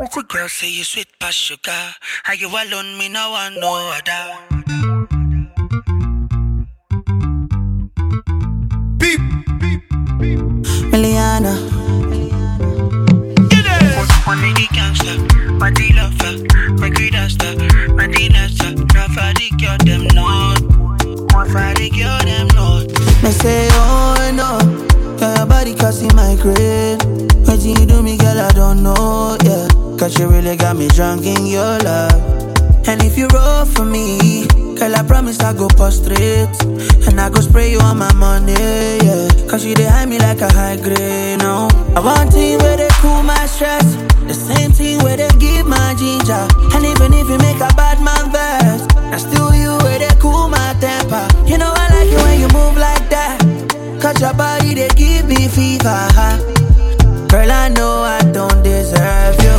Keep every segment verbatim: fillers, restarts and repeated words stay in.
Pretty girl say you sweet past sugar. How you alone, me no one no other. Beep, beep, beep. Miliana. Get it! One nigga gangster, body lover, my greed star, my dinner star. Now for the girl them not, one for the girl them not. Me say oh no, yeah, your body causing my grade. What you do me, girl, I don't know, yeah. Cause you really got me drunk in your love. And if you roll for me, girl, I promise I go prostrate. And I go spray you on my money, yeah. Cause you dey hide me like a high grade, no. I want thing where they cool my stress, the same thing where they give my ginger. And even if you make a bad man vex, I still you where they cool my temper. You know I like it when you move like that. Cause your body, they give me fever. Girl, I know I don't deserve you,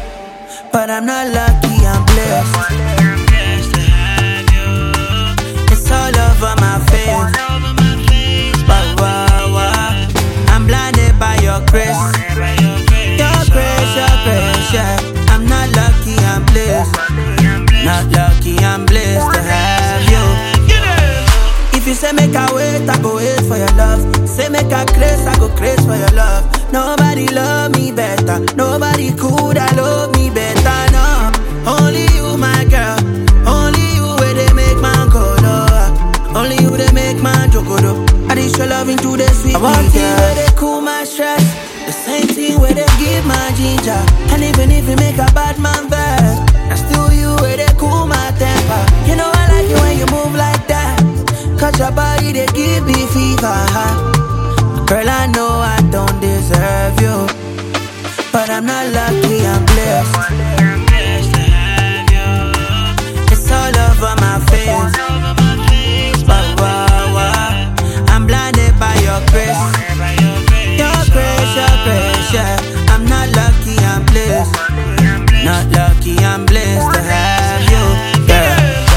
but I'm not lucky, I'm blessed. I'm blessed to have you. It's all over my face. All over my face, Wah, wah, wah. I'm blinded by your grace. by your grace, Your grace, your grace, yeah. I'm not lucky, I'm blessed. I'm blessed. Not lucky, I'm blessed to have you. Get it! If you say make I wait, I go wait for your love. Say make I craze, I go craze for your love. Nobody love me better. Nobody could I love me better, no. Only you, my girl. Only you where they make man go low. Only you they make man jokodo. I dish your love into the sweet. I want you where they cool my stress, the same thing where they give my ginger. And even if you make a bad man vex, I still you where they cool my temper. You know I like it when you move like that. Cause your body they give me fever. Girl, I know I don't deserve you, but I'm not lucky, I'm blessed. I'm blessed to have you. It's all over my face. All over my face, Wah, wah, wah. I'm blinded by your grace. by your grace, Your grace, your grace, yeah. I'm not lucky, I'm blessed. I'm blessed. Not lucky, I'm blessed to have you, girl.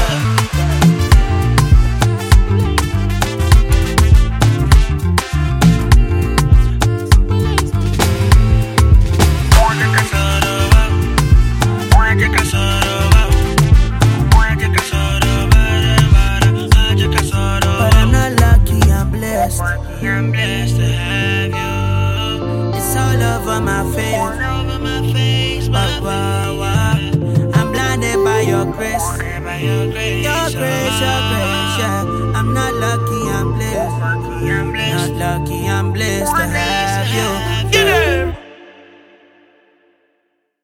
But I'm not lucky, I'm blessed. I'm blessed to have you. It's all over my face. All over my face, my Wah, wah, wah. I'm blinded by your grace. by your grace, Your grace, your grace, yeah. I'm not lucky, I'm blessed. I'm blessed. Not lucky, I'm blessed to have